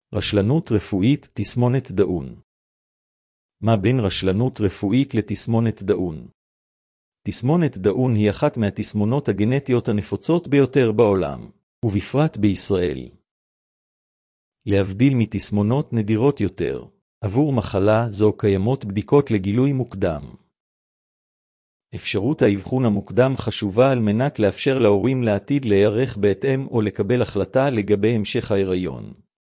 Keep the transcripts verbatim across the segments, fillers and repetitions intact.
רשלנות רפואית, תסמונת דאון. מה בין רשלנות רפואית לתסמונת דאון? תסמונת דאון היא אחת מהתסמונות הגנטיות הנפוצות ביותר בעולם, ובפרט בישראל. להבדיל מתסמונות נדירות יותר, עבור מחלה זו קיימות בדיקות לגילוי מוקדם. אפשרות האבחון המוקדם חשובה על מנת לאפשר להורים לעתיד להיערך בהתאם או לקבל החלטה לגבי המשך ההיריון.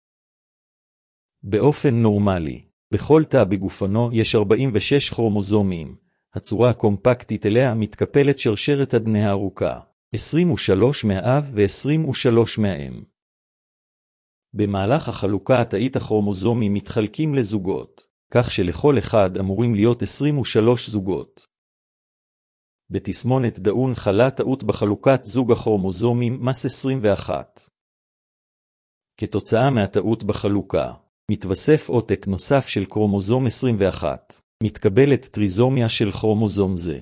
באופן נורמלי, בכל תא בגופנו יש ארבעים ושש כרומוזומים, הצורה הקומפקטית אליה מתקפלת שרשרת ה-די אן איי הארוכה, עשרים ושלוש מהאב ו-עשרים ושלוש מהאם. במהלך החלוקה התאית הכרומוזומים מתחלקים לזוגות, כך שלכל אחד אמורים להיות עשרים ושלוש זוגות. בתסמונת דאון חלה טעות בחלוקת זוג הכרומוזומים מס עשרים ואחת. כתוצאה מהטעות בחלוקה, מתווסף עותק נוסף של כרומוזום עשרים ואחת, מתקבלת טריזומיה של כרומוזום זה.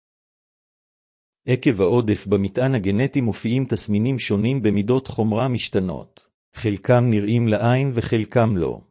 עקב העודף במטען הגנטי מופיעים תסמינים שונים במידות חומרה משתנות, חלקם נראים לעין וחלקם לא.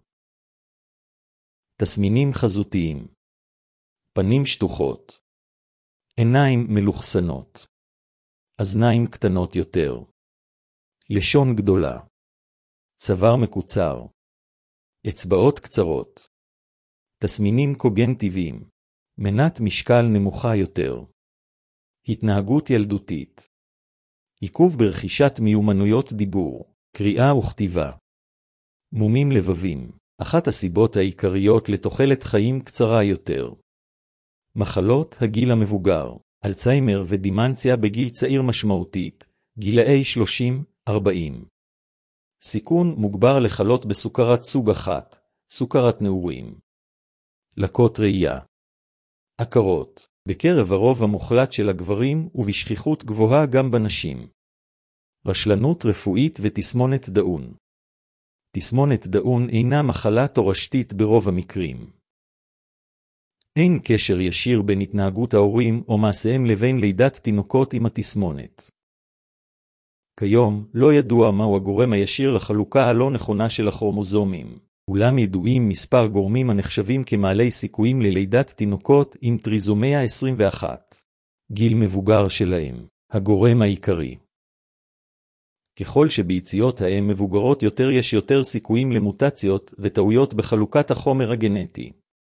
תסמינים חזותיים: פנים שטוחות, עיניים מלוכסנות, אזניים קטנות יותר, לשון גדולה, צוואר מקוצר, אצבעות קצרות. תסמינים קוגניטיביים: מנת משקל נמוכה יותר, התנהגות ילדותית, עיכוב ברכישת מיומנויות דיבור, קריאה וכתיבה. מומים לבבים, אחת הסיבות העיקריות לתוחלת חיים קצרה יותר. מחלות הגיל המבוגר, אלצהיימר ודימנציה בגיל צעיר משמעותית, גילאי שלושים ארבעים. סיכון מוגבר לחלות בסוכרת סוג אחת, סוכרת נעורים. לקות ראייה. עקרות, בקרב הרוב המוחלט של הגברים ובשכיחות גבוהה גם בנשים. רשלנות רפואית ותסמונת דאון. תסמונת דאון אינה מחלה תורשתית ברוב המקרים. אין קשר ישיר בין התנהגות ההורים או מעשיהם לבין לידת תינוקות עם התסמונת. כיום לא ידוע מהו הגורם הישיר לחלוקה הלא נכונה של הכרומוזומים, אולם ידועים מספר גורמים הנחשבים כמעלי סיכויים ללידת תינוקות עם טריזומיה עשרים ואחת. גיל מבוגר שלהם, הגורם העיקרי. ככל שביציות האם מבוגרות יותר יש יותר סיכויים למוטציות וטעויות בחלוקת החומר הגנטי.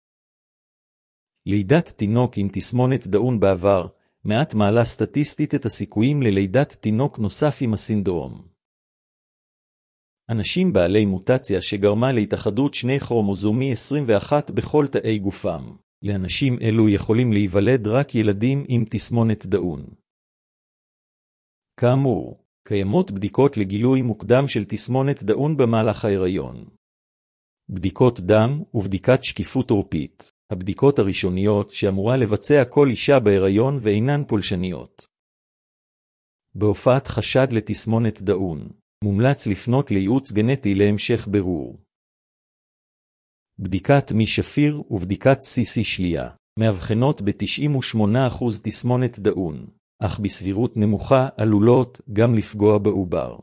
לידת תינוק עם תסמונת דאון בעבר, מעט מעלה סטטיסטית את הסיכויים ללידת תינוק נוסף עם הסינדרום. אנשים בעלי מוטציה שגרמה להתאחדות שני כרומוזומי עשרים ואחת בכל תאי גופם, לאנשים אלו יכולים להיוולד רק ילדים עם תסמונת דאון. כאמור, קיימות בדיקות לגילוי מוקדם של תסמונת דאון במהלך ההיריון. בדיקות דם ובדיקת שקיפות עורפית, הבדיקות הראשוניות שאמורה לבצע כל אישה בהיריון ואינן פולשניות. בהופעת חשד לתסמונת דאון, מומלץ לפנות לייעוץ גנטי להמשך בירור. בדיקת מי שפיר ובדיקת סי סי שלייה, מאבחנות ב-תשעים ושמונה אחוז תסמונת דאון, אך בסבירות נמוכה עלולות גם לפגוע בעובר.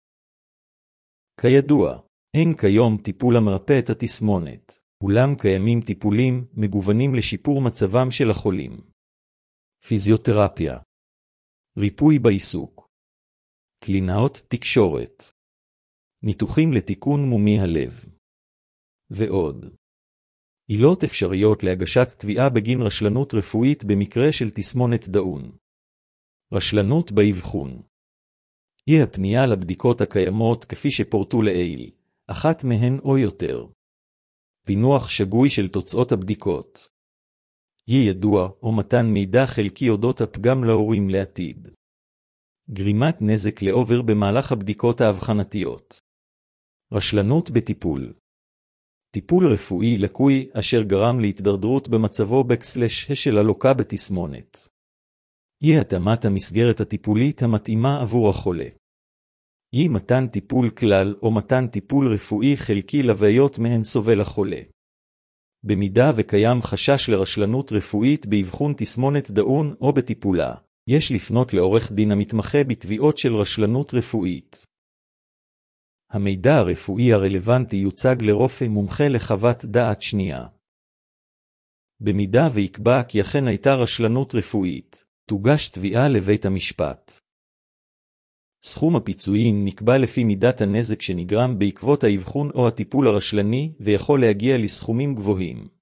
כידוע, אין כיום טיפול המרפא את התסמונת, אולם קיימים טיפולים מגוונים לשיפור מצבם של החולים. פיזיותרפיה, ריפוי בעיסוק, קלינאות תקשורת, ניתוחים לתיקון מומי הלב, ועוד. עילות אפשריות להגשת תביעה בגין רשלנות רפואית במקרה של תסמונת דאון. רשלנות באבחון. היא הפנייה לבדיקות הקיימות כפי שפורטו לעיל, אחת מהן או יותר. פינוח שגוי של תוצאות הבדיקות. היא ידוע או מתן מידע חלקי אודות הפגם להורים לעתיד. גרימת נזק לעובר במהלך הבדיקות האבחנתיות. רשלנות בטיפול. טיפול רפואי לקוי אשר גרם להתדרדרות במצבו בקסלש של הלוקה בתסמונת. היא התאמת המסגרת הטיפולית המתאימה עבור החולה. היא מתן טיפול כלל או מתן טיפול רפואי חלקי לבעיות מהן סובל החולה. במידה וקיים חשש לרשלנות רפואית באבחון תסמונת דאון או בטיפולה, יש לפנות לעורך דין המתמחה בתביעות של רשלנות רפואית. המידע הרפואי הרלוונטי יוצג לרופא מומחה לחוות דעת שנייה. במידה ויקבע כי אכן הייתה רשלנות רפואית, תוגש תביעה לבית המשפט. סכום הפיצויים נקבע לפי מידת הנזק שנגרם בעקבות האבחון או הטיפול הרשלני ויכול להגיע לסכומים גבוהים.